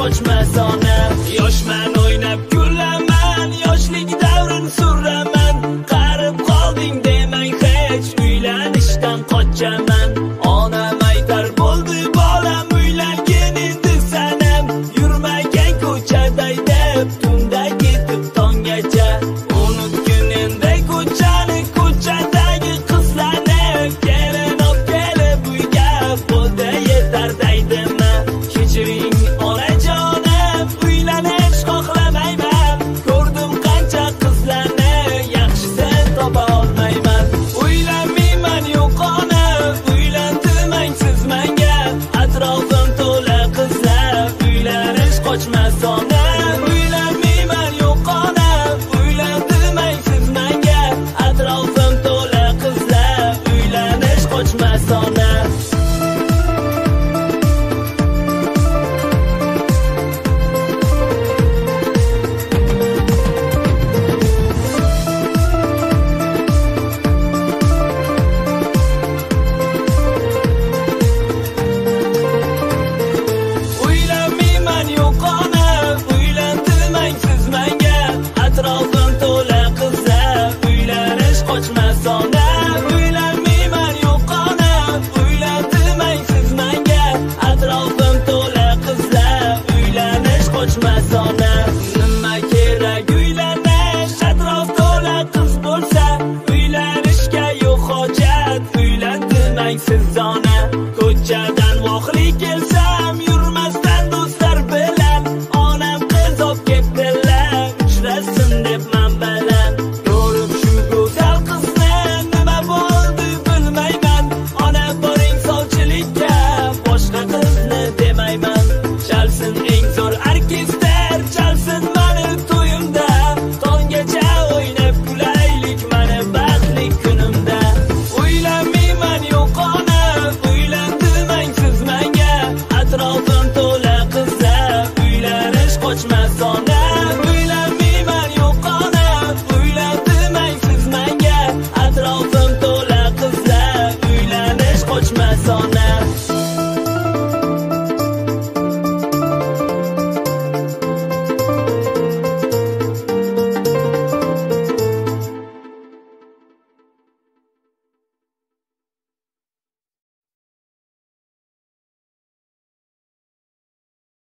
qochmas ona. Yoshman o'ynab kulaman, yoshlik davrini suraman. Qarib qolding demang hech, uylanishdan qochaman. Onam aytar bo'ldi bolam, uylangin endi sanam. Yurmagan ko'chaday deb tunda ketib tonggacha. Unutgin endi ko'chani, ko'chadagi qizlarni. Kelin olib kelib uyga bo'ldi yetar daydimi. Kechiring onajonim, uylanish xohlamayman. Ko'rdim qancha qizlarni, yaxshisini topa olmayman. Uylanmayman yo'q ona, uylantirmang siz menga. Atrofim to'la qizlar, uylanish qochmas ona.